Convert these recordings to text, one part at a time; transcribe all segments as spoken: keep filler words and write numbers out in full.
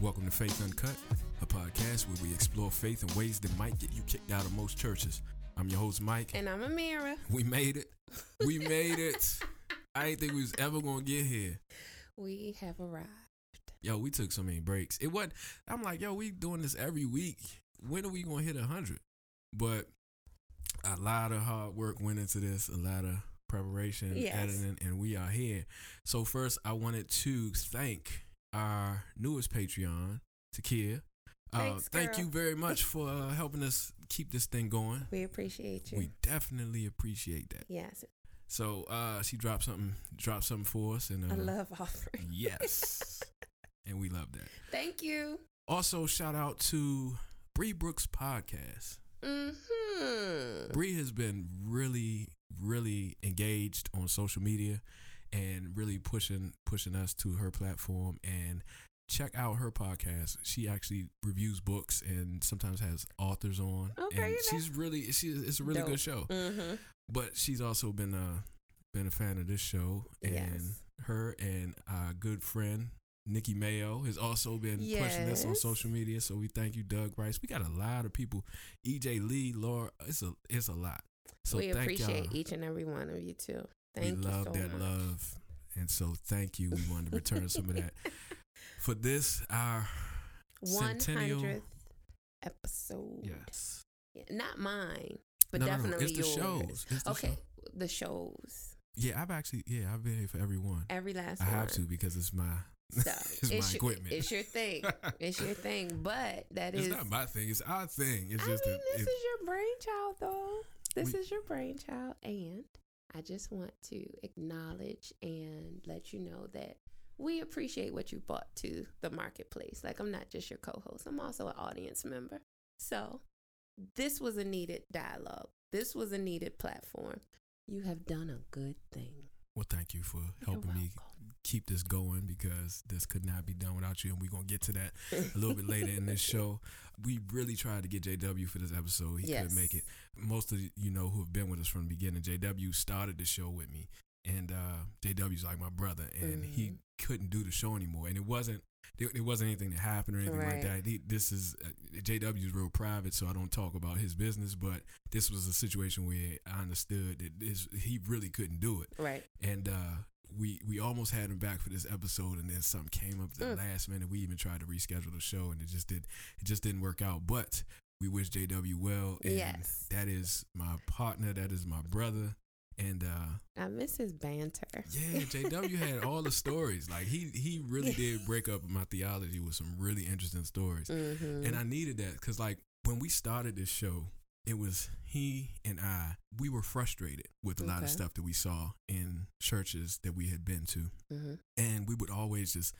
Welcome to Faith Uncut, a podcast where we explore faith in ways that might get you kicked out of most churches. I'm your host, Mike. And I'm Amira. We made it. We made it. I didn't think we was ever going to get here. We have arrived. Yo, we took so many breaks. It wasn't, I'm like, yo, we doing this every week. When are we going to hit one hundred? But a lot of hard work went into this, a lot of preparation, yes. editing, and we are here. So first, I wanted to thank our newest Patreon, Takia. Uh, Thanks, thank girl. you very much for uh, helping us keep this thing going. We appreciate you. We definitely appreciate that. Yes. So uh, she dropped something, dropped something for us, and uh, A love offering. yes, and we love that. Thank you. Also, shout out to Bree Brooks Podcast. Mm-hmm. Bree has been really, really engaged on social media and really pushing pushing us to her platform. And check out her podcast. She actually reviews books and sometimes has authors on. Okay, and that's she's really she it's a really dope. good show. Mm-hmm. But she's also been uh been a fan of this show, and Yes. her and our good friend Nikki Mayo has also been pushing this on Yes. social media. So we thank you, Doug Rice. We got a lot of people. E J Lee, Laura, it's a it's a lot. So we thank appreciate y'all. each and every one of you too. Thank we you love so that much. love, and so thank you. We wanted to return some of that for this our one centennial. hundredth episode. Yes, Yeah, not mine, but no, no, no, definitely it's the yours. shows. It's the Okay, show. the shows. Yeah, I've actually yeah I've been here for every one. Every last I one. have to because it's my So it's my your, equipment. It's your thing. It's your thing. But that It's is. not my thing. It's our thing. It's I just mean, that this it, is your brainchild, though. This We- is your brainchild, and I just want to acknowledge and let you know that we appreciate what you brought to the marketplace. Like, I'm not just your co-host; I'm also an audience member. So, this was a needed dialogue. This was a needed platform. You have done a good thing. well, thank you for You're helping me welcome. keep this going because this could not be done without you, and we're gonna get to that a little bit later in this show. We really tried to get J W for this episode. He Yes. couldn't make it. Most of you know who have been with us from the beginning. J W started the show with me, and uh, J W's like my brother, and Mhm. he couldn't do the show anymore. And it wasn't there, it wasn't anything that happened or anything like Right. that. He, this is uh, J W's real private, so I don't talk about his business. But this was a situation where I understood that this, he really couldn't do it. Right. And uh, we we almost had him back for this episode, and then something came up at the Mm. last minute. We even tried to reschedule the show, and it just did it just didn't work out. But we wish J W well, and Yes. that is my partner, that is my brother, and uh, I miss his banter. yeah, J W had all the stories. Like he he really did break up my theology with some really interesting stories, Mm-hmm. and I needed that because like when we started this show, it was he and I. We were frustrated with a lot of Okay. stuff that we saw in churches that we had been to. Mm-hmm. And we would always just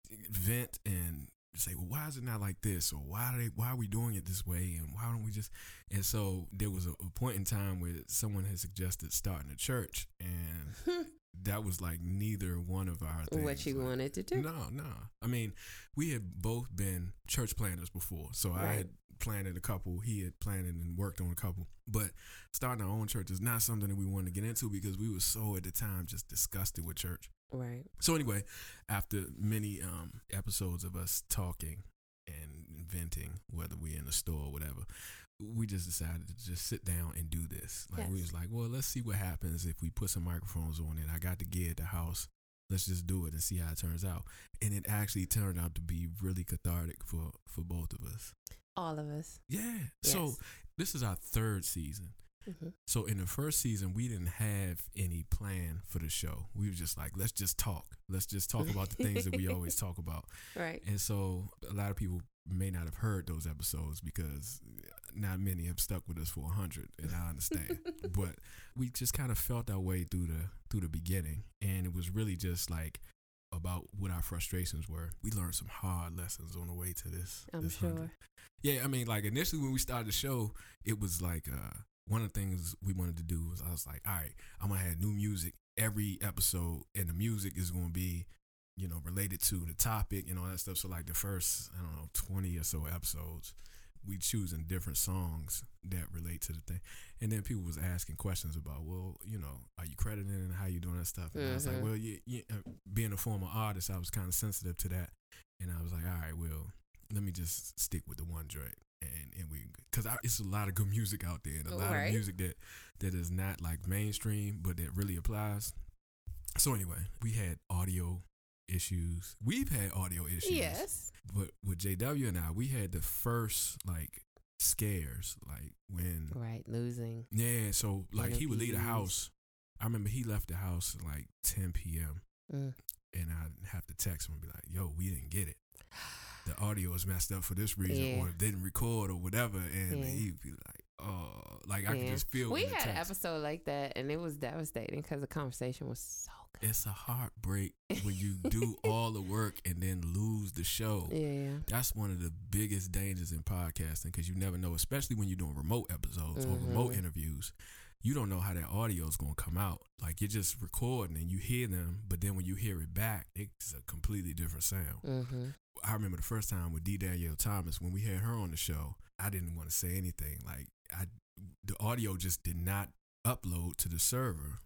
vent and say, well, why is it not like this? Or why are they, why are we doing it this way? And why don't we just, and so there was a, a point in time where someone had suggested starting a church, and that was like neither one of our things. What you Like, wanted to do. no, no. I mean, we had both been church planners before. So I Right. had planted a couple. He had planted and worked on a couple. But starting our own church is not something that we wanted to get into because we were so at the time just disgusted with church. Right. So anyway, after many um, episodes of us talking and venting, whether we're in a store or whatever, we just decided to just sit down and do this. Like we Yes. was like, well, let's see what happens if we put some microphones on it. I got the gear at the house. Let's just do it and see how it turns out. And it actually turned out to be really cathartic for, for both of us. All of us. Yeah. So Yes. this is our third season. Mm-hmm. So in the first season, we didn't have any plan for the show. We were just like, let's just talk. Let's just talk about the things that we always talk about. Right. And so a lot of people may not have heard those episodes because not many have stuck with us for a hundred, and I understand. But we just kind of felt our way through the through the beginning, and it was really just like about what our frustrations were. We learned some hard lessons on the way to this. I'm this sure. hundred. Yeah, I mean, like initially when we started the show, it was like uh, one of the things we wanted to do was I was like, all right, I'm gonna have new music every episode, and the music is gonna be, you know, related to the topic and all that stuff. So like the first, I don't know, twenty or so episodes, we choosing different songs that relate to the thing. And then people was asking questions about, well, you know, are you credited and how you doing that stuff? And I was like, Mhm. well, you, you, uh, being a former artist, I was kind of sensitive to that. And I was like, all right, well, let me just stick with the one joint. And, and we, because it's a lot of good music out there, and a lot Right. of music that, that is not like mainstream, but that really applies. So anyway, we had audio issues. We've had audio issues. Yes. But with J W and I, we had the first like scares, like when Right. Losing. yeah. So like he would leave the Interviews. house. I remember he left the house at like ten p.m. Mm. and I'd have to text him and be like, "Yo, we didn't get it. The audio is messed up for this reason, Yeah. or didn't record, or whatever." And Yeah. he'd be like, "Oh, like I Yeah. could just feel." We in the had an text. episode like that, and it was devastating because the conversation was so good. It's a heartbreak when you do all the work and then lose the show. Yeah. That's one of the biggest dangers in podcasting, because you never know, especially when you're doing remote episodes or Mhm. remote interviews. You don't know how that audio is going to come out. Like, you're just recording and you hear them, but then when you hear it back, it's a completely different sound. Mm-hmm. I remember the first time with D. Danielle Thomas, when we had her on the show, I didn't want to say anything. Like, I, the audio just did not upload to the server,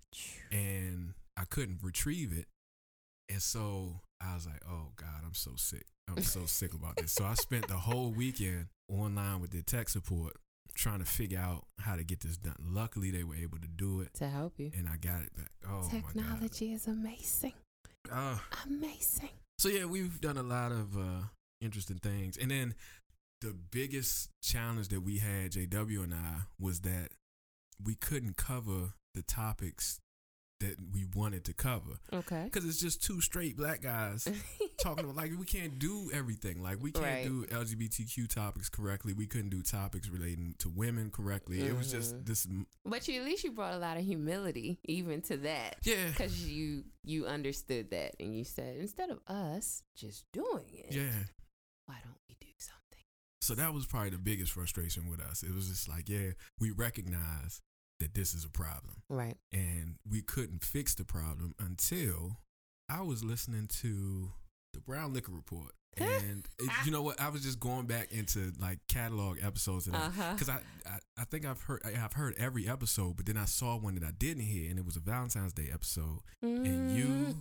and I couldn't retrieve it. And so I was like, oh God, I'm so sick. I'm so sick about this. So I spent the whole weekend online with their tech support trying to figure out how to get this done. Luckily, they were able to do it, To help you. and I got it back. Oh Technology is amazing. my God. Uh, Amazing. so yeah, we've done a lot of uh, interesting things. And then the biggest challenge that we had, J W and I, was that we couldn't cover the topics that we wanted to cover, Okay. because it's just two straight black guys talking about, like, we can't do everything. Like, we can't Right. do L G B T Q topics correctly. We couldn't do topics relating to women correctly. It was just Mhm. this, But you at least you brought a lot of humility even to that. yeah, Because you you understood that and you said, instead of us just doing it, yeah. why don't we do something? So that was probably the biggest frustration with us. It was just like, yeah, we recognize that this is a problem, Right. and we couldn't fix the problem until I was listening to the Brown Liquor Report. And it, you know what? I was just going back into like catalog episodes, and Uh-huh. because I, I, I think I've heard I've heard every episode, but then I saw one that I didn't hear, and it was a Valentine's Day episode, and you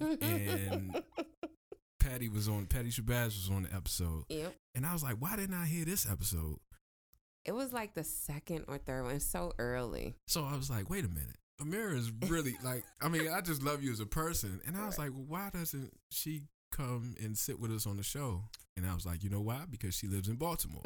and Patty was on Patty Shabazz was on the episode, Yep. and I was like, why didn't I hear this episode? It was like the second or third one. It's so early. So I was like, wait a minute. Amira is really like, I mean, I just love you as a person. And I was Right. like, well, why doesn't she come and sit with us on the show? And I was like, you know why? Because she lives in Baltimore.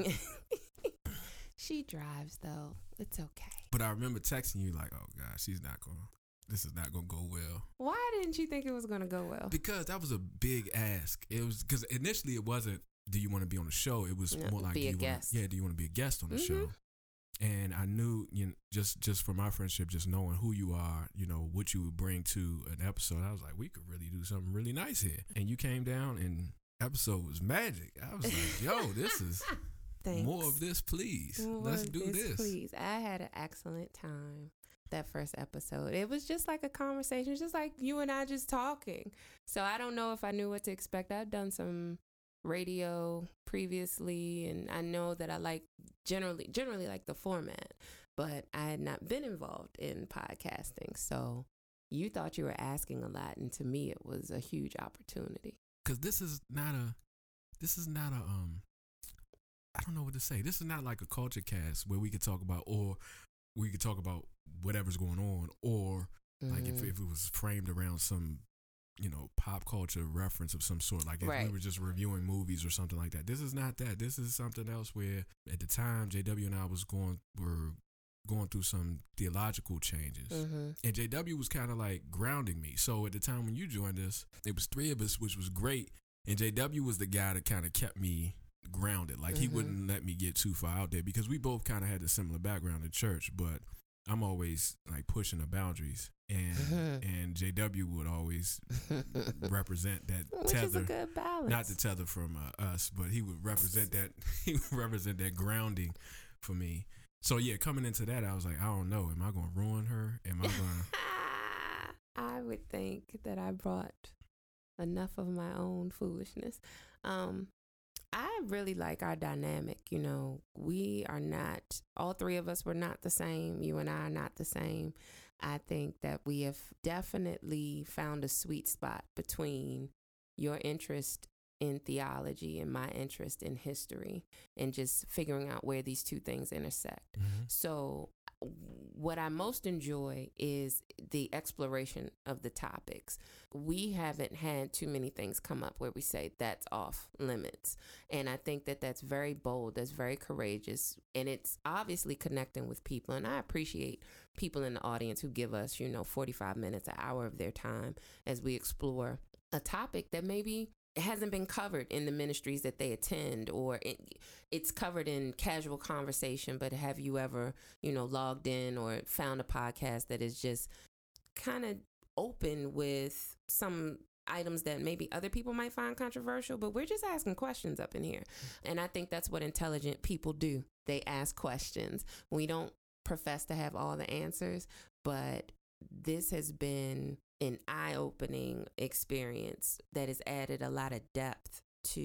She drives though. It's okay. But I remember texting you like, oh God, she's not going, this is not going to go well. Why didn't you think it was gonna go well? Because that was a big ask. It was, because initially it wasn't, do you want to be on the show? It was No, more like, be do a you guest. Wanna, yeah, do you want to be a guest on the Mhm. show? And I knew, you know, just just from our friendship, just knowing who you are, you know, what you would bring to an episode, I was like, we could really do something really nice here. And you came down, and episode was magic. I was like, yo, this is Thanks. more of this, please. More Let's of do this. Please. I had an excellent time that first episode. It was just like a conversation, just like you and I just talking. So I don't know if I knew what to expect. I've done some radio previously, and I know that I like generally generally like the format, but I had not been involved in podcasting. So you thought you were asking a lot, and to me it was a huge opportunity. Because this is not a, this is not a, um, I don't know what to say. This is not like a culture cast where we could talk about, or we could talk about whatever's going on, or like if, Mhm. if it was framed around some, you know, pop culture reference of some sort, like if Right. we were just reviewing movies or something like that. This is not that. This is something else where at the time J W and I was going were going through some theological changes. Mhm. And J W was kind of like grounding me. So at the time when you joined us, it was three of us, which was great. And J W was the guy that kind of kept me grounded. Like he Mhm. wouldn't let me get too far out there, because we both kind of had a similar background in church, but I'm always like pushing the boundaries, and Mhm. and J W would always represent that Which is a tether, good balance. not the tether from uh, us, but he would represent that he would represent that grounding for me. So yeah, coming into that, I was like, I don't know, am I going to ruin her? Am I going to? I would think that I brought enough of my own foolishness. Um, I really like our dynamic. You know, we are not, all three of us were not the same. You and I are not the same. I think that we have definitely found a sweet spot between your interest in theology and my interest in history and just figuring out where these two things intersect. Mm-hmm. So what I most enjoy is the exploration of the topics. We haven't had too many things come up where we say that's off limits. And I think that that's very bold, that's very courageous, and it's obviously connecting with people. And I appreciate people in the audience who give us, you know, forty-five minutes, an hour of their time as we explore a topic that maybe hasn't been covered in the ministries that they attend, or it, it's covered in casual conversation. But have you ever, you know, logged in or found a podcast that is just kind of open with some items that maybe other people might find controversial, but we're just asking questions up in here. And I think that's what intelligent people do. They ask questions. We don't profess to have all the answers, but this has been an eye-opening experience that has added a lot of depth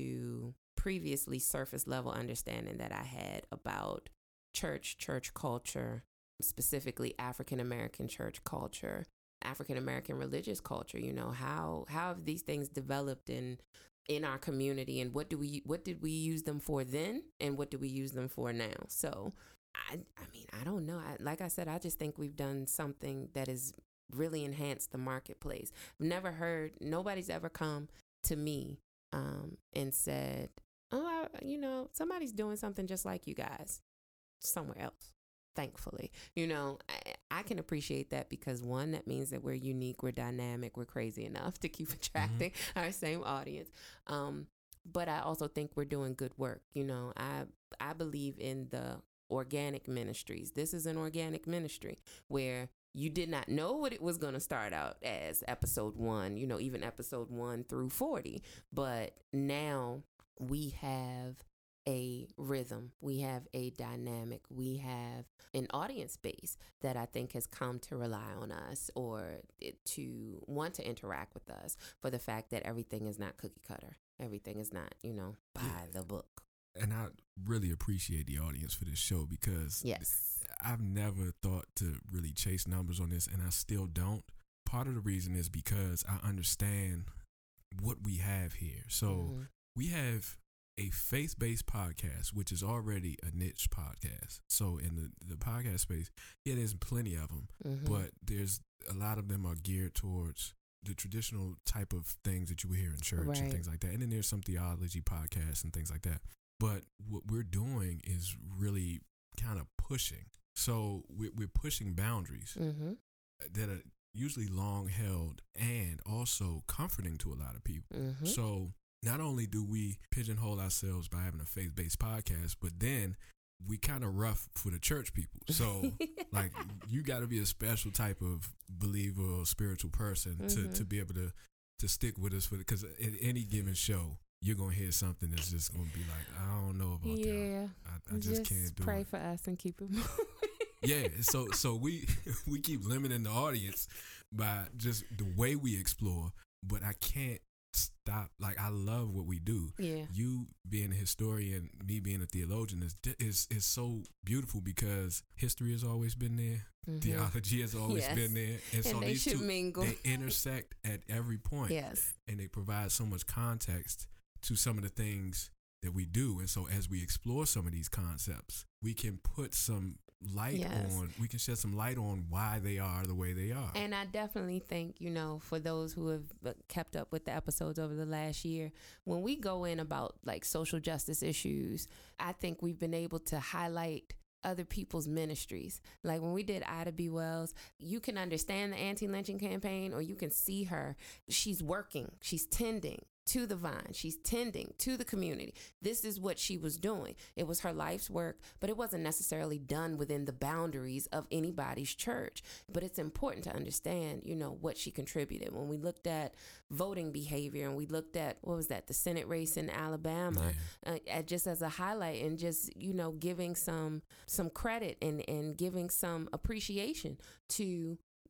to previously surface level understanding that I had about church, church culture, specifically African American church culture, African American religious culture. You know, how how have these things developed in in our community, and what do we what did we use them for then, and what do we use them for now? So I I mean, I don't know. I, like I said, I just think we've done something that is really enhanced the marketplace. I've never heard, nobody's ever come to me um, and said, oh, I, you know, somebody's doing something just like you guys somewhere else. Thankfully, you know, I, I can appreciate that because one, that means that we're unique, we're dynamic, we're crazy enough to keep attracting mm-hmm. our same audience. Um, but I also think we're doing good work. You know, I I believe in the organic ministries. This is an organic ministry where you did not know what it was going to start out as episode one, you know, even episode one through forty. But now we have a rhythm, we have a dynamic, we have an audience base that I think has come to rely on us or to want to interact with us for the fact that everything is not cookie cutter. Everything is not, you know, by yeah. the book. And I really appreciate the audience for this show because yes. I've never thought to really chase numbers on this, and I still don't. Part of the reason is because I understand what we have here. So mm-hmm. we have a faith-based podcast, which is already a niche podcast. So in the, the podcast space, yeah, there's plenty of them, mm-hmm. but there's a lot of them are geared towards the traditional type of things that you would hear in church right. and things like that. And then there's some theology podcasts and things like that. But what we're doing is really kind of pushing. So we're, we're pushing boundaries mm-hmm. that are usually long held and also comforting to a lot of people. Mm-hmm. So not only do we pigeonhole ourselves by having a faith-based podcast, but then we kind of rough for the church people. So like you got to be a special type of believer or spiritual person mm-hmm. to, to be able to, to stick with us for because at any given show, you're going to hear something that's just going to be like, I don't know about yeah, that. I, I just, just can't do pray it. for us and keep it moving. Yeah, so so we we keep limiting the audience by just the way we explore, but I can't stop. Like, I love what we do. Yeah. You being a historian, me being a theologian is is is so beautiful because history has always been there. Mm-hmm. Theology has always yes. been there. And And so they these should two, mingle. they intersect at every point. Yes. And they provide so much context to some of the things that we do. And so as we explore some of these concepts, we can put some light yes. on, we can shed some light on why they are the way they are. And I definitely think, you know, for those who have kept up with the episodes over the last year, when we go in about like social justice issues, I think we've been able to highlight other people's ministries. Like when we did Ida B. Wells, you can understand the anti-lynching campaign or you can see her. She's working, she's tending to the vine. She's tending to the community. This is what she was doing. It was her life's work, but it wasn't necessarily done within the boundaries of anybody's church. But it's important to understand, you know, what she contributed. When we looked at voting behavior and we looked at, what was that, the Senate race in Alabama, yeah. uh, just as a highlight and just, you know, giving some some credit and, and giving some appreciation to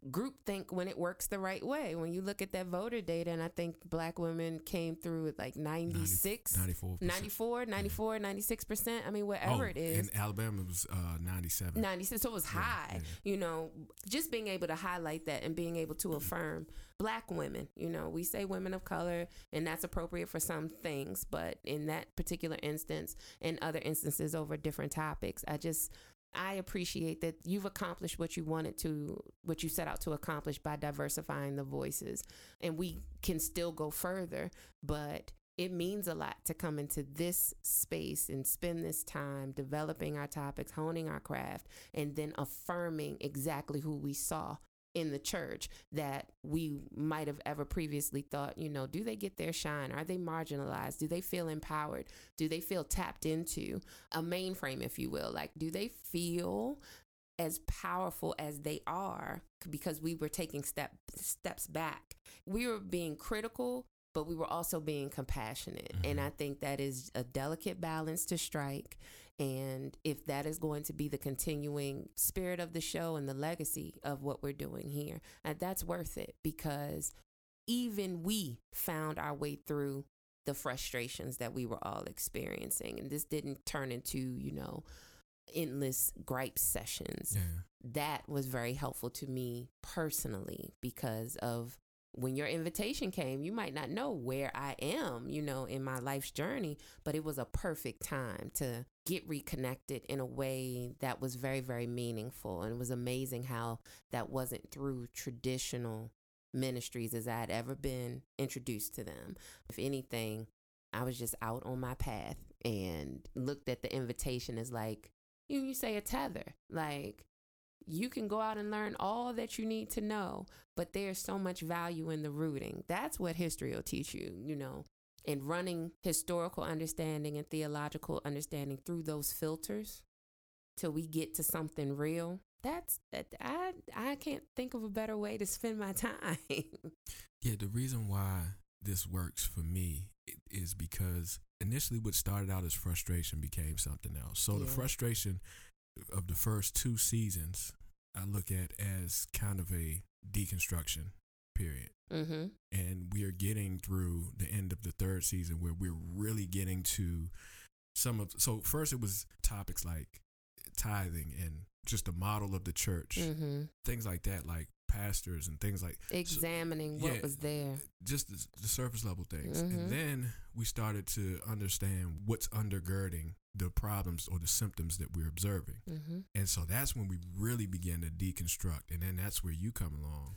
groupthink when it works the right way. When you look at that voter data, and I think black women came through with like ninety-six, ninety-four, ninety-four, ninety-four, ninety-six percent. I mean, whatever oh, it is. In Alabama, it was uh, ninety-seven. ninety-six, so it was Yeah, high. yeah. You know, just being able to highlight that and being able to affirm black women. You know, we say women of color, and that's appropriate for some things, but in that particular instance and other instances over different topics, I just... I appreciate that you've accomplished what you wanted to, what you set out to accomplish by diversifying the voices. And we can still go further, but it means a lot to come into this space and spend this time developing our topics, honing our craft, and then affirming exactly who we saw in the church that we might have ever previously thought, you know, do they get their shine? Are they marginalized? Do they feel empowered? Do they feel tapped into a mainframe, if you will? Like, do they feel as powerful as they are because we were taking step steps back? We were being critical, but we were also being compassionate. Mm-hmm. And I think that is a delicate balance to strike. And if that is going to be the continuing spirit of the show and the legacy of what we're doing here, uh, that's worth it, because even we found our way through the frustrations that we were all experiencing. And this didn't turn into, you know, endless gripe sessions. Yeah. That was very helpful to me personally, because of when your invitation came, you might not know where I am, you know, in my life's journey, but it was a perfect time to get reconnected in a way that was very, very meaningful. And it was amazing how that wasn't through traditional ministries as I had ever been introduced to them. If anything, I was just out on my path and looked at the invitation as like, you, you say a tether, like, you can go out and learn all that you need to know, but there's so much value in the rooting. That's what history will teach you, you know, and running historical understanding and theological understanding through those filters till we get to something real. That's that. I, I can't think of a better way to spend my time. Yeah, the reason why this works for me is because initially what started out as frustration became something else. So yeah. The frustration of the first two seasons, I look at as kind of a deconstruction period. Mm-hmm. And we are getting through the end of the third season where we're really getting to some of, so first it was topics like tithing and just the model of the church, mm-hmm. things like that, like pastors and things like examining so, what yeah, was there, just the, the surface level things. Mm-hmm. And then we started to understand what's undergirding the problems or the symptoms that we're observing. Mm-hmm. And so that's when we really begin to deconstruct. And then that's where you come along.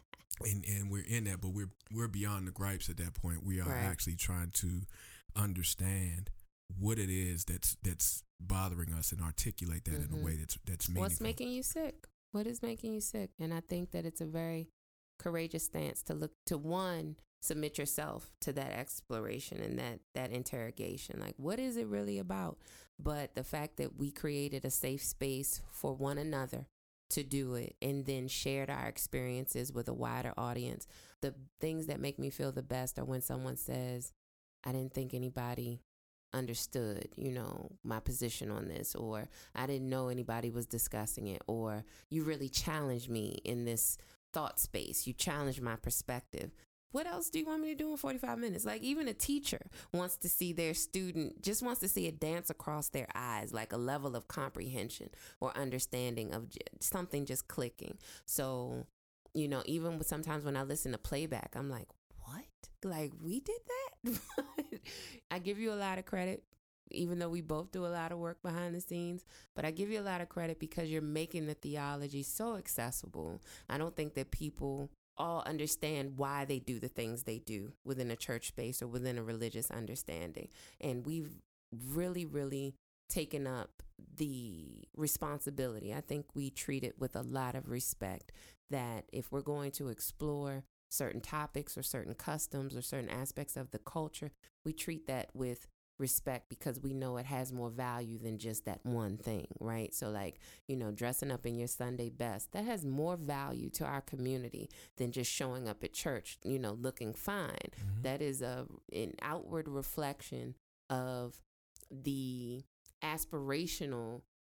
and and we're in that, but we're we're beyond the gripes at that point. We are right. actually trying to understand what it is that's that's bothering us and articulate that mm-hmm. in a way that's that's meaningful. What's making you sick? What is making you sick? And I think that it's a very courageous stance to look to, one, submit yourself to that exploration and that that interrogation. Like, what is it really about? But the fact that we created a safe space for one another to do it and then shared our experiences with a wider audience. The things that make me feel the best are when someone says, I didn't think anybody understood, you know, my position on this, or I didn't know anybody was discussing it, or you really challenged me in this thought space. You challenged my perspective. What else do you want me to do in forty-five minutes? Like, even a teacher wants to see their student, just wants to see it dance across their eyes, like a level of comprehension or understanding of j- something just clicking. So, you know, even with, sometimes when I listen to playback, I'm like, what? Like, we did that? I give you a lot of credit, even though we both do a lot of work behind the scenes, but I give you a lot of credit because you're making the theology so accessible. I don't think that people all understand why they do the things they do within a church space or within a religious understanding. And we've really, really taken up the responsibility. I think we treat it with a lot of respect, that if we're going to explore certain topics or certain customs or certain aspects of the culture, we treat that with respect because we know it has more value than just that one thing, right? So like, you know, dressing up in your Sunday best, that has more value to our community than just showing up at church, you know, looking fine. Mm-hmm. That is a an outward reflection of the aspirational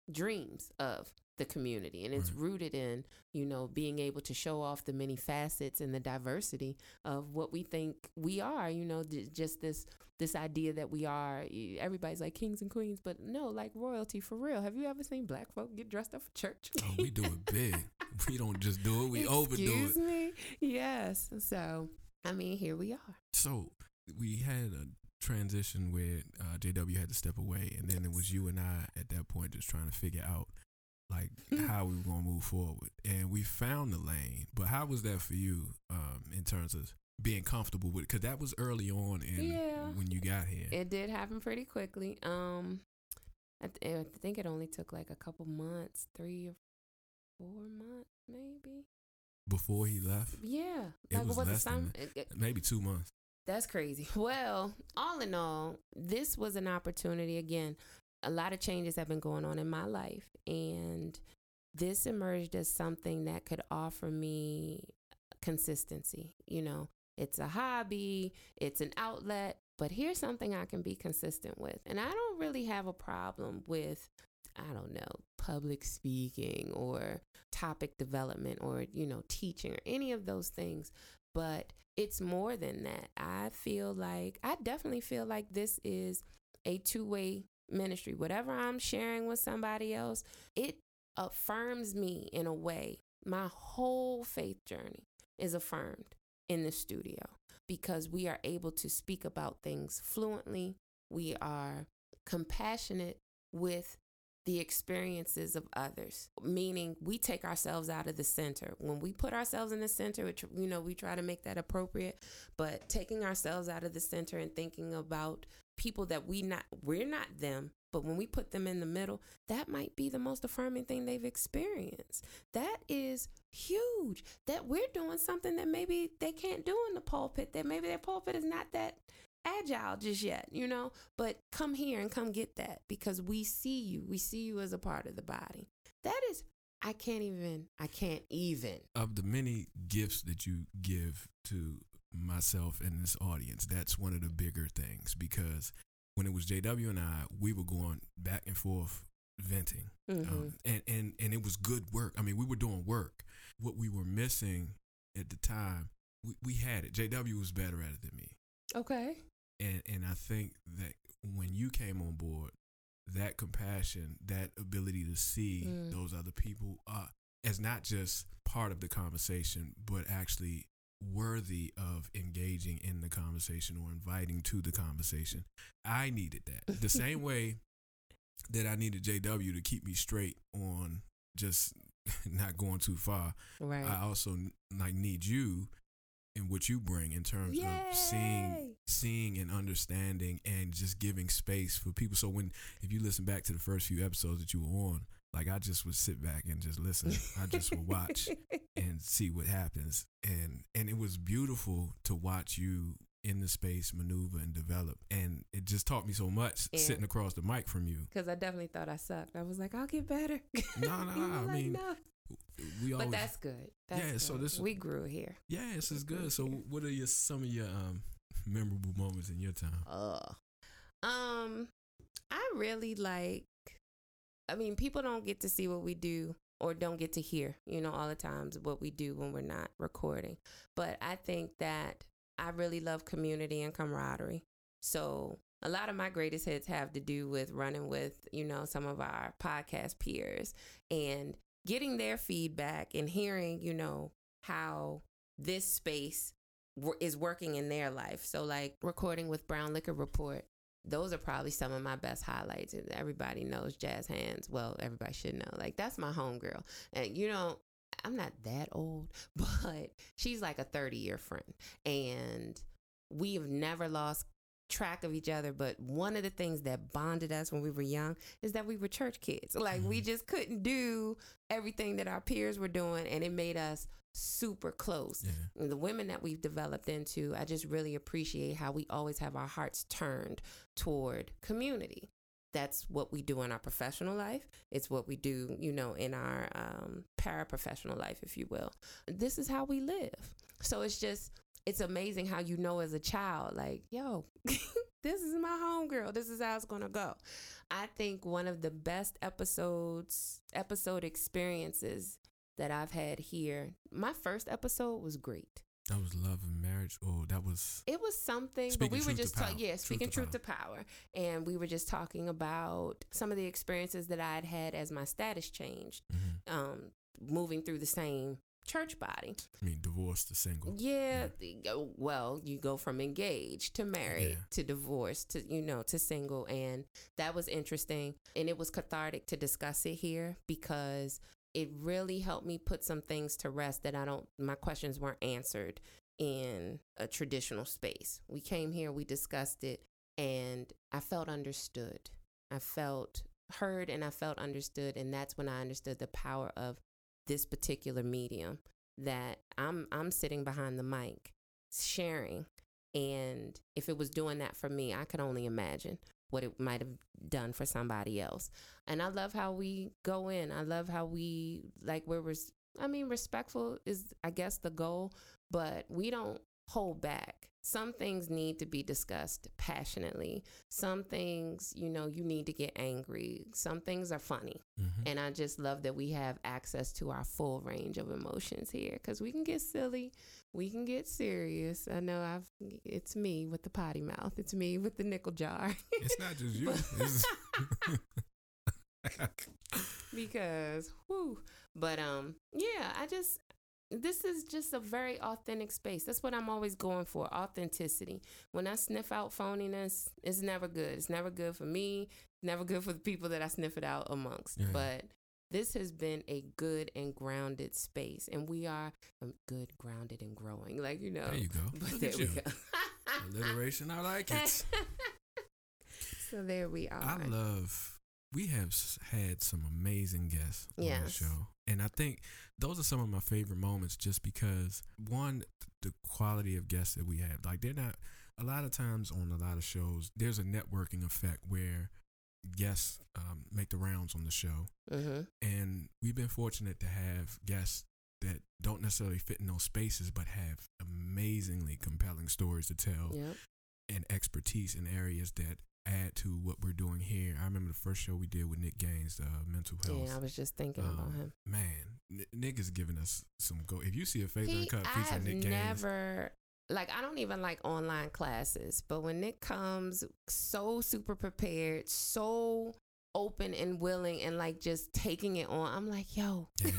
dreams of the community, and it's Right. rooted in, you know, being able to show off the many facets and the diversity of what we think we are, you know, j- just this this idea that we are, everybody's like kings and queens, but no, like royalty for real. Have you ever seen black folk get dressed up for church? Oh, we do it big. We don't just do it, we overdo Excuse it. me? Yes. So, I mean, here we are. So we had a transition where uh, J W had to step away, and then it was you and I at that point just trying to figure out like how we were going to move forward. And we found the lane. But how was that for you um, in terms of being comfortable with it? Because that was early on in Yeah. when you got here. It did happen pretty quickly. Um, I, th- I think it only took like a couple months, three or four months, maybe. Before he left? Yeah, It like was what less the than time? maybe two months. That's crazy. Well, all in all, this was an opportunity. Again, a lot of changes have been going on in my life, and this emerged as something that could offer me consistency. You know, it's a hobby, it's an outlet, but here's something I can be consistent with. And I don't really have a problem with, I don't know, public speaking or topic development or, you know, teaching or any of those things. But it's more than that. I feel like, I definitely feel like this is a two-way ministry. Whatever I'm sharing with somebody else, it affirms me in a way. My whole faith journey is affirmed in the studio because we are able to speak about things fluently. We are compassionate with the experiences of others, meaning we take ourselves out of the center. When we put ourselves in the center, which, you know, we try to make that appropriate, but taking ourselves out of the center and thinking about people that we not, we're not them, but when we put them in the middle, that might be the most affirming thing they've experienced. That is huge, that we're doing something that maybe they can't do in the pulpit, that maybe their pulpit is not that agile just yet, you know, but come here and come get that because we see you. We see you as a part of the body. That is, I can't even, I can't even. Of the many gifts that you give to myself and this audience, that's one of the bigger things because when it was J W and I, we were going back and forth venting. Mm-hmm. Um, and, and, and it was good work. I mean, we were doing work. What we were missing at the time, we, we had it. J W was better at it than me. Okay. And and I think that when you came on board, that compassion, that ability to see Mm. those other people uh, as not just part of the conversation, but actually worthy of engaging in the conversation or inviting to the conversation. I needed that. The same way that I needed J W to keep me straight on just not going too far. Right. I also like need you and what you bring in terms Yay! of seeing seeing and understanding and just giving space for people. So when if you listen back to the first few episodes that you were on, like I just would sit back and just listen. I just would watch and see what happens. And and it was beautiful to watch you in the space maneuver and develop. And it just taught me so much Yeah. sitting across the mic from you. Because I definitely thought I sucked. I was like, I'll get better. No, no, You were I like, mean, no. we always But that's good. That's Yeah, good. so this- we grew here. yeah, this is good. So what are your some of your um memorable moments in your time? Ugh. Um, I really like, I mean, people don't get to see what we do or don't get to hear, you know, all the times what we do when we're not recording. But I think that I really love community and camaraderie. So a lot of my greatest hits have to do with running with, you know, some of our podcast peers and getting their feedback and hearing, you know, how this space w- is working in their life. So like recording with Brown Liquor Report, those are probably some of my best highlights. And everybody knows Jazz Hands. Well, everybody should know. Like that's my homegirl. And you know, I'm not that old, but she's like a thirty year friend. And we have never lost track of each other, but one of the things that bonded us when we were young is that we were church kids. Like we just couldn't do everything that our peers were doing, and it made us super close. Yeah. And the women that we've developed into, I just really appreciate how we always have our hearts turned toward community. That's what we do in our professional life. It's what we do, you know, in our um, paraprofessional life, if you will. This is how we live. So it's just, it's amazing how you know as a child, like, yo, this is my homegirl. This is how it's going to go. I think one of the best episodes, episode experiences that I've had here, my first episode was great. That was Love and Marriage. Oh, that was... It was something, Speaking but we were truth just to power. talking, yeah, speaking Truth truth to to power. And we were just talking about some of the experiences that I'd had as my status changed, Mhm. um, moving through the same church body. I mean, divorced to single. Yeah, the- go- well, you go from engaged to married Yeah. to divorced to, you know, to single. And that was interesting. And it was cathartic to discuss it here because it really helped me put some things to rest that I don't, my questions weren't answered in a traditional space. We came here, we discussed it, and I felt understood. I felt heard and I felt understood. And that's when I understood the power of this particular medium, that I'm I'm sitting behind the mic sharing, and if it was doing that for me, I could only imagine what it might have done for somebody else. And I love how we go in. I love how we, like, we're res- I mean, respectful is, I guess, the goal, but we don't hold back. Some things need to be discussed passionately. Some things, you know, you need to get angry. Some things are funny. Mhm. And I just love that we have access to our full range of emotions here, because we can get silly, we can get serious. I know I've it's me with the potty mouth. It's me with the nickel jar. It's not just you. It's- Because, whew. But um, yeah, I just this is just a very authentic space. That's what I'm always going for, authenticity. When I sniff out phoniness, it's never good. It's never good for me. Never good for the people that I sniff it out amongst. Yeah. But this has been a good and grounded space, and we are um, good, grounded, and growing. Like, you know. There you go. But Look there at we you. go. Alliteration, I like it. So there we are. I love, we have s- had some amazing guests on the Yes. show. And I think those are some of my favorite moments just because, one, the quality of guests that we have. Like, they're not, a lot of times on a lot of shows, there's a networking effect where guests um, make the rounds on the show. Mm-hmm. And we've been fortunate to have guests that don't necessarily fit in those spaces, but have amazingly compelling stories to tell Yep. and expertise in areas that add to what we're doing here. I remember the first show we did with Nick Gaines, uh, mental health. Yeah, I was just thinking Um, about him. Man, N- Nick is giving us some go. If you see a Faith He, Uncut I featuring have Nick Gaines, never, like, I don't even like online classes, but when Nick comes so super prepared, so open and willing, and like just taking it on, I'm like, yo, yeah.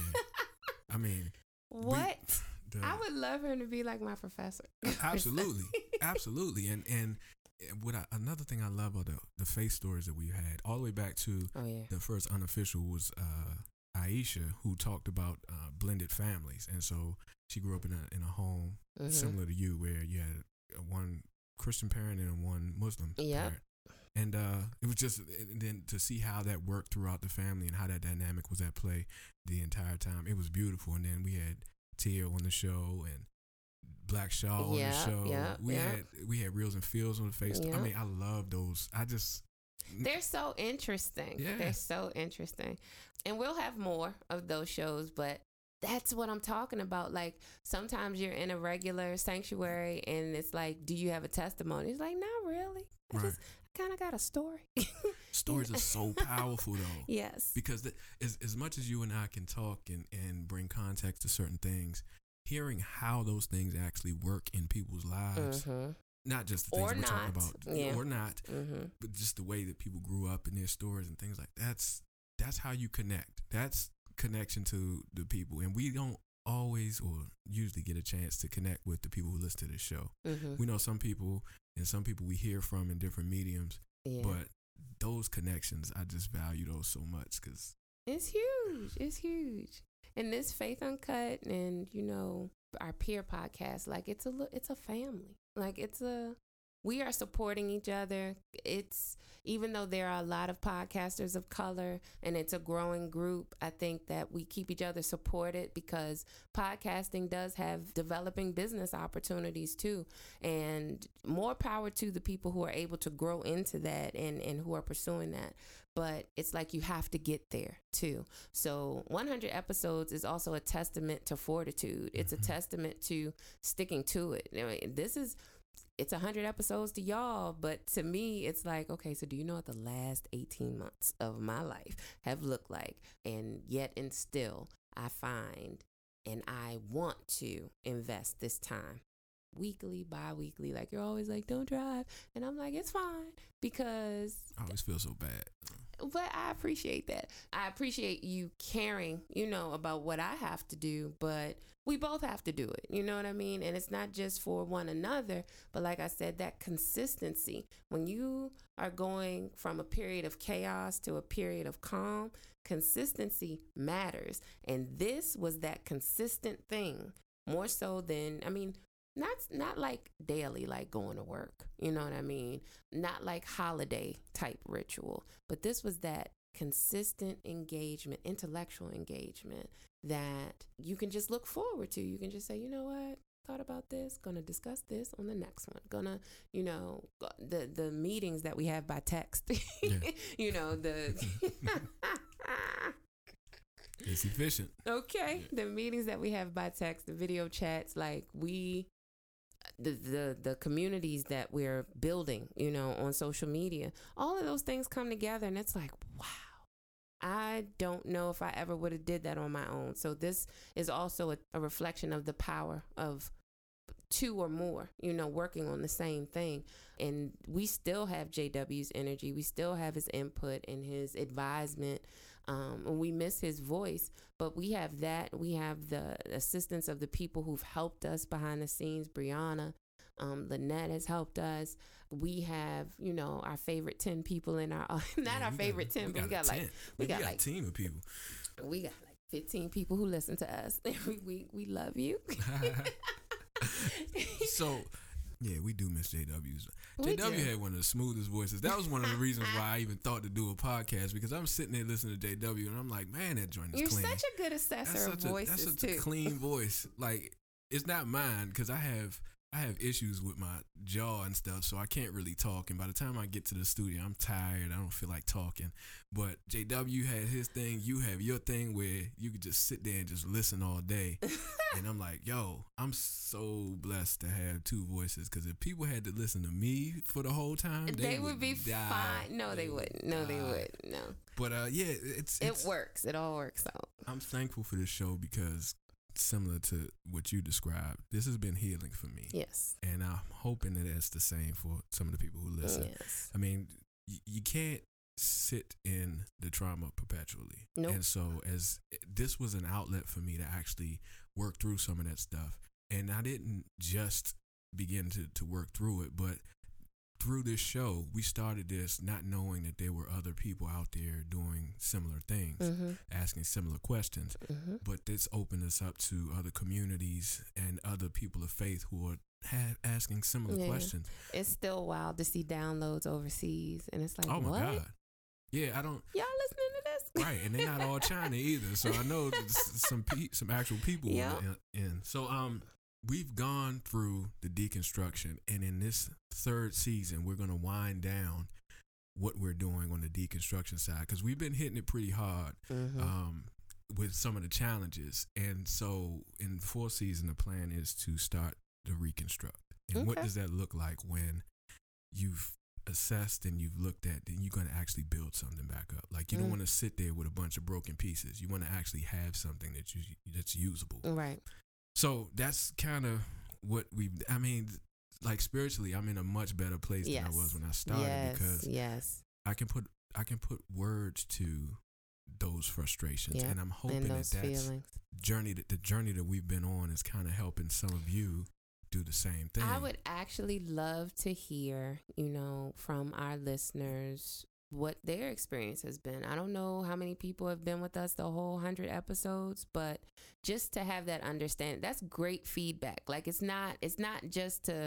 I mean, we- what? the- I would love him to be like my professor. absolutely, absolutely, and and what I, another thing I love are the the faith stories that we've had all the way back to Oh yeah. the first unofficial was uh, Aisha, who talked about uh, blended families, and so she grew up in a in a home Mhm. similar to you, where you had uh, one Christian parent and one Muslim Yep. parent. And uh, it was just, and then to see how that worked throughout the family and how that dynamic was at play the entire time, it was beautiful. And then we had Tia on the show and Black Shaw on Yeah, the show. yeah, we yeah. had we had Reels and Fields on the face. I Yeah. mean, I love those. I just They're so interesting. Yeah. They're so interesting. And we'll have more of those shows, but that's what I'm talking about. Like, sometimes you're in a regular sanctuary and it's like, do you have a testimony? It's like, not really. I Right. just kind of got a story. stories are so powerful though. Yes. Because the, as as much as you and I can talk and, and bring context to certain things, hearing how those things actually work in people's lives, Mm-hmm. not just the things Or we're talking not. about, Yeah. or not, Mm-hmm. but just the way that people grew up in their stories and things like that's that's how you connect. That's connection to the people, and we don't always or usually get a chance to connect with the people who listen to this show. Mm-hmm. We know some people, and some people we hear from in different mediums, Yeah. but those connections, I just value those so much because It's huge. It's huge. And this Faith Uncut and, you know, our peer podcast, like, it's a li- it's a family. Like, it's a we are supporting each other. It's, even though there are a lot of podcasters of color and it's a growing group, I think that we keep each other supported because podcasting does have developing business opportunities too. And more power to the people who are able to grow into that and, and who are pursuing that. But it's like you have to get there too. So one hundred episodes is also a testament to fortitude. It's Mm-hmm. a testament to sticking to it. I mean, this is, it's one hundred episodes to y'all, but to me, it's like, okay, so do you know what the last eighteen months of my life have looked like? And yet and still, I find and I want to invest this time weekly, bi-weekly. Like, you're always like, don't drive. And I'm like, it's fine because I always feel so bad. but I appreciate that. I appreciate you caring, you know, about what I have to do, but we both have to do it. You know what I mean? And it's not just for one another, but like I said, that consistency. When you are going from a period of chaos to a period of calm, consistency matters. And this was that consistent thing, more so than, I mean, not not like daily, like going to work, you know what I mean? Not like holiday type ritual, but this was that consistent engagement, intellectual engagement that you can just look forward to. You can just say, you know what? Thought about this, gonna discuss this on the next one. Gonna, you know, the the meetings that we have by text, Yeah. you know, the It's efficient. okay, the meetings that we have by text, the video chats, like we the the the communities that we're building, you know, on social media, all of those things come together and it's like, wow. I don't know if I ever would have did that on my own. So this is also a, a reflection of the power of two or more, you know, working on the same thing. And we still have J W's energy. We still have his input and his advisement. Um, and we miss his voice, but we have that. We have the assistance of the people who've helped us behind the scenes. Brianna, um, Lynette has helped us. We have, you know, our favorite ten people in our, not Yeah, our we favorite got, ten, we but we got a like, ten. we got got like, a team of people. we got like fifteen people who listen to us every week. We love you. So, yeah, we do miss J W's. We J W do. had one of the smoothest voices. That was one of the reasons why I even thought to do a podcast, because I'm sitting there listening to J W and I'm like, man, that joint is You're clean. such a good assessor that's of such voices a, that's such too. a clean voice. Like, it's not mine because I have I have issues with my jaw and stuff, so I can't really talk. And by the time I get to the studio, I'm tired. I don't feel like talking. But J W had his thing. You have your thing where you could just sit there and just listen all day. And I'm like, yo, I'm so blessed to have two voices, because if people had to listen to me for the whole time, they, They would be die. fine. No, they wouldn't. No, they die. wouldn't. No. But uh, yeah, it's, it's It works. It all works out. I'm thankful for this show because, similar to what you described, this has been healing for me. Yes. And I'm hoping that that's the same for some of the people who listen. Yes. I mean, y- you can't sit in the trauma perpetually. Nope. And so, as this was an outlet for me to actually work through some of that stuff. And I didn't just begin to, to work through it, but through this show, we started this not knowing that there were other people out there doing similar things, Mm-hmm. asking similar questions. Mm-hmm. But this opened us up to other communities and other people of faith who are ha- asking similar Yeah. questions. It's still wild to see downloads overseas, and it's like, Oh my what? God. Yeah, I don't. Y'all listening to this? Right, and they're not all China either. So I know there's some pe- some actual people Yeah. in, in. So um, we've gone through the deconstruction, and in this third season, we're gonna wind down what we're doing on the deconstruction side, because we've been hitting it pretty hard. Mm-hmm. Um, with some of the challenges. And so in the fourth season, the plan is to start the reconstruct. And what Okay. does that look like when you've assessed and you've looked at, then you're going to actually build something back up. Like, you don't Mm. want to sit there with a bunch of broken pieces. You want to actually have something that you that's usable. Right. So that's kind of what we've, I mean, like spiritually, I'm in a much better place Yes. than I was when I started, yes. because yes. I can put I can put words to those frustrations, Yeah, and I'm hoping And that those that's feelings. journey that the journey that we've been on is kind of helping some of you do the same thing. I would actually love to hear, you know, from our listeners what their experience has been. I don't know how many people have been with us the whole one hundred episodes, but just to have that understanding, that's great feedback. Like, it's not it's not just to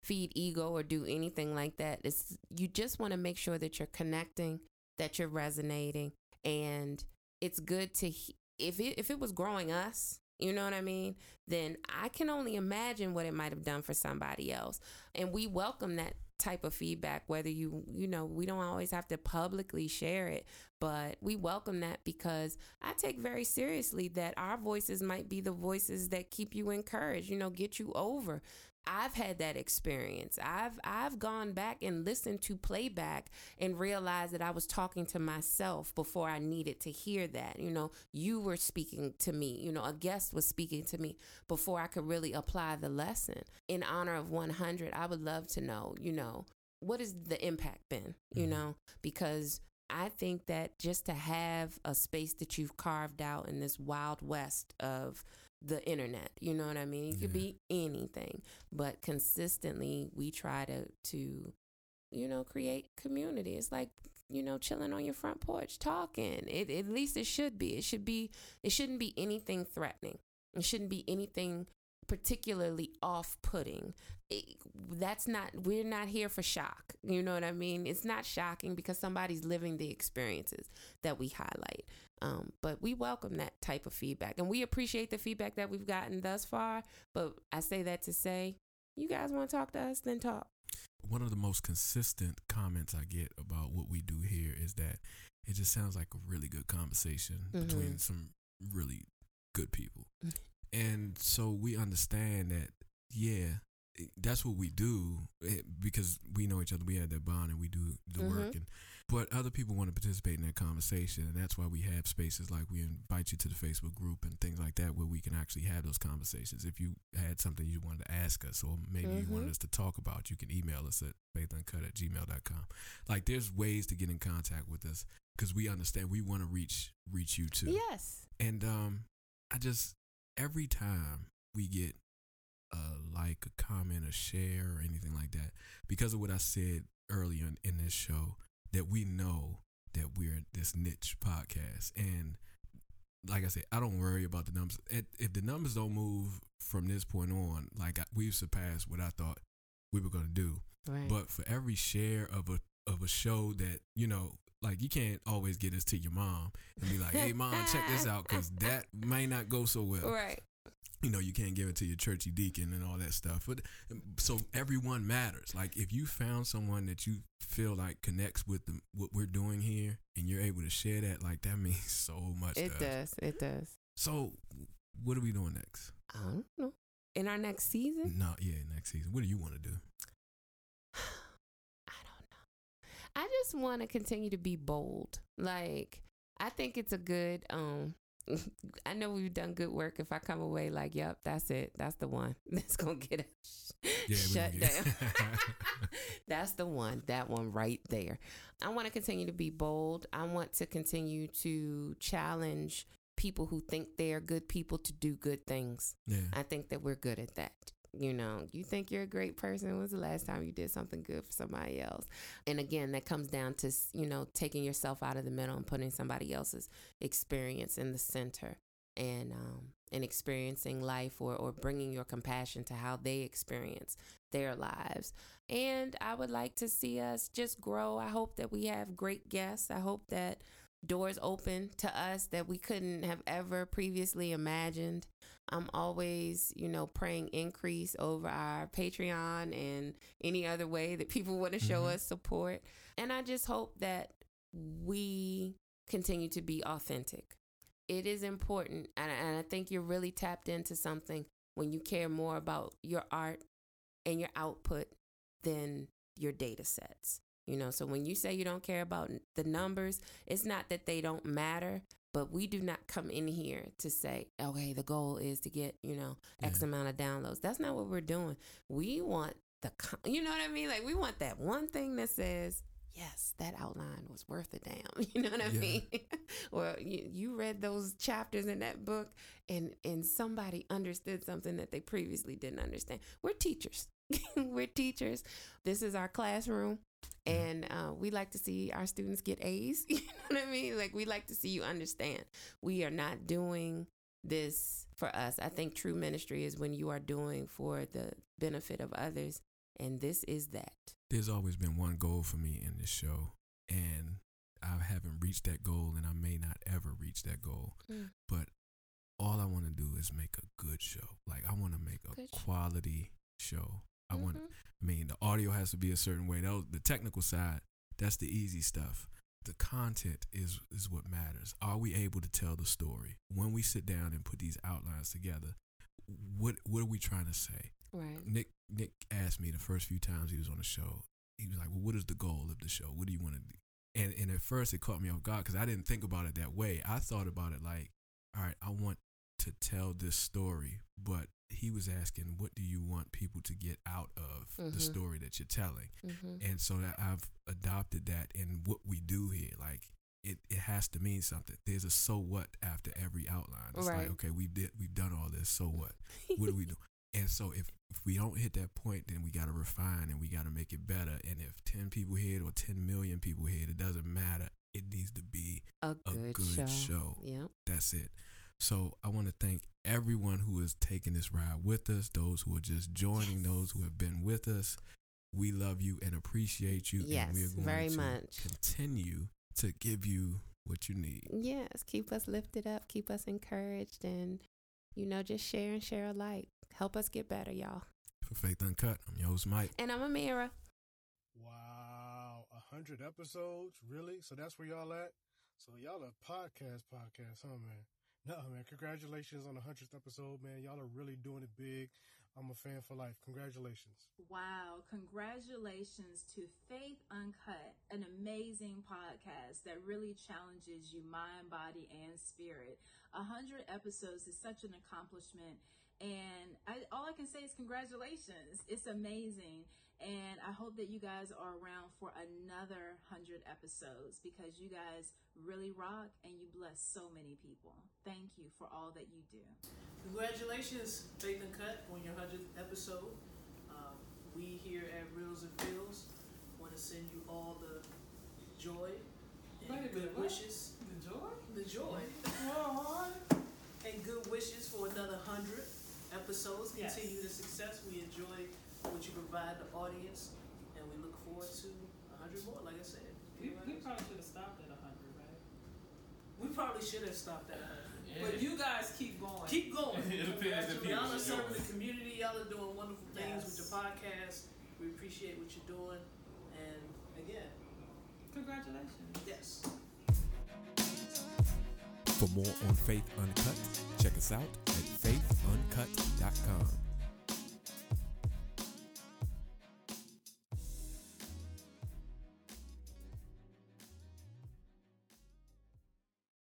feed ego or do anything like that. It's, you just want to make sure that you're connecting, that you're resonating, and it's good to, if it, if it was growing us, you know what I mean, then I can only imagine what it might have done for somebody else. And we welcome that type of feedback, whether you, you know, we don't always have to publicly share it, but we welcome that, because I take very seriously that our voices might be the voices that keep you encouraged, you know, get you over. I've had that experience. I've I've gone back and listened to playback and realized that I was talking to myself before I needed to hear that. You know, you were speaking to me. You know, a guest was speaking to me before I could really apply the lesson. In honor of one hundred, I would love to know, you know, what has the impact been, you mm-hmm. know, because I think that just to have a space that you've carved out in this wild west of the internet, you know what I mean? It could yeah. be anything, but consistently we try to, to, you know, create community. It's like, you know, chilling on your front porch, talking. It, at least it should be. It should be, it shouldn't be anything threatening. It shouldn't be anything particularly off-putting. It, that's not, we're not here for shock. You know what I mean? It's not shocking because somebody's living the experiences that we highlight. Um, but we welcome that type of feedback, and we appreciate the feedback that we've gotten thus far. But I say that to say, you guys want to talk to us, then talk. One of the most consistent comments I get about what we do here is that it just sounds like a really good conversation mm-hmm. between some really good people. And so we understand that, yeah, that's what we do because we know each other. We have that bond and we do the mm-hmm. work. And, but other people want to participate in that conversation. And that's why we have spaces like we invite you to the Facebook group and things like that where we can actually have those conversations. If you had something you wanted to ask us or maybe mm-hmm. you wanted us to talk about, you can email us at faith uncut at gmail dot com. Like there's ways to get in contact with us because we understand we want to reach reach you too. Yes. And um, I just, every time we get a like, a comment, a share, or anything like that, because of what I said earlier in, in this show, that we know that we're this niche podcast. And like I said, I don't worry about the numbers. If the numbers don't move from this point on, like we've surpassed what I thought we were going to do. Right. But for every share of a of a show that, you know, like you can't always get this to your mom and be like, hey, mom, check this out, because that may not go so well. Right. You know, you can't give it to your churchy deacon and all that stuff. But so everyone matters. Like if you found someone that you feel like connects with the, what we're doing here and you're able to share that, like that means so much. It to does. us. It does. So what are we doing next? I don't know. In our next season? No, yeah, next season. What do you want to do? I don't know. I just want to continue to be bold. Like, I think it's a good, um, I know we've done good work if I come away like, yep, that's it. That's the one that's going to get us yeah, shut down. That's the one. That one right there. I want to continue to be bold. I want to continue to challenge people who think they are good people to do good things. Yeah. I think that we're good at that. You know, you think you're a great person. When was the last time you did something good for somebody else? And again, that comes down to, you know, taking yourself out of the middle and putting somebody else's experience in the center, and um, and experiencing life, or, or bringing your compassion to how they experience their lives. And I would like to see us just grow. I hope that we have great guests. I hope that doors open to us that we couldn't have ever previously imagined. I'm always, you know, praying increase over our Patreon and any other way that people want to show mm-hmm. us support. And I just hope that we continue to be authentic. It is important. And, and I think you're really tapped into something when you care more about your art and your output than your data sets. You know, so when you say you don't care about the numbers, it's not that they don't matter, but we do not come in here to say, okay, the goal is to get, you know, X yeah. amount of downloads. That's not what we're doing. We want the, you know what I mean? Like we want that one thing that says, yes, that outline was worth a damn. You know what I yeah. mean? Or you, you read those chapters in that book and, and somebody understood something that they previously didn't understand. We're teachers. We're teachers. This is our classroom. And uh, we like to see our students get A's. You know what I mean? Like, we like to see you understand. We are not doing this for us. I think true ministry is when you are doing for the benefit of others And this is that. There's always been one goal for me in this show, and I haven't reached that goal, and I may not ever reach that goal. Mm. But all I want to do is make a good show. Like, I want to make a good quality show. I mm-hmm. want. I mean, the audio has to be a certain way. That was, the technical side, that's the easy stuff. The content is is what matters. Are we able to tell the story when we sit down and put these outlines together? What what are we trying to say? Right. Nick Nick asked me the first few times he was on the show. He was like, "Well, what is the goal of the show? What do you want to do?" And and at first it caught me off guard because I didn't think about it that way. I thought about it like, all right, I want to tell this story, but he was asking, what do you want people to get out of mm-hmm. the story that you're telling? Mm-hmm. And so that I've adopted that in what we do here. Like, it, it has to mean something. There's a so what after every outline. It's right. like, okay, we did, we've done all this, so what? What do we do? And so if, if we don't hit that point, then we got to refine and we got to make it better. And if ten people hear it or ten million people hear it, it doesn't matter. It needs to be a good, a good show. show. Yep. That's it. So I want to thank everyone who is taking this ride with us, those who are just joining, yes. those who have been with us. We love you and appreciate you. Yes, and we're going very to much. continue to give you what you need. Yes, keep us lifted up, keep us encouraged, and, you know, just share and share alike. Help us get better, y'all. For Faith Uncut, I'm your host, Mike. And I'm Amira. Wow, one hundred episodes? Really? So that's where y'all at? So y'all are podcast podcast, huh, man? No, man, congratulations on the hundredth episode, man. Y'all are really doing it big. I'm a fan for life. Congratulations. Wow. Congratulations to Faith Uncut, an amazing podcast that really challenges you mind, body, and spirit. A hundred episodes is such an accomplishment. And I, all I can say is congratulations. It's amazing. And I hope that you guys are around for another hundred episodes because you guys really rock and you bless so many people. Thank you for all that you do. Congratulations, Faith Uncut, on your hundredth episode. Um, we here at Reels and Feels want to send you all the joy and Wait, good what? wishes. The joy? The joy. And good wishes for another hundred episodes. Yes. Continue the success. We enjoy what you provide the audience, and we look forward to a hundred more. Like I said, we, we probably should have stopped at a hundred, right? We probably should have stopped at a hundred. Yeah. But you guys keep going. Keep going. It depends if y'all are people serving the community. Y'all are doing wonderful things Yes. with your podcast. We appreciate what you're doing, and again, congratulations. Yes. For more on Faith Uncut, check us out at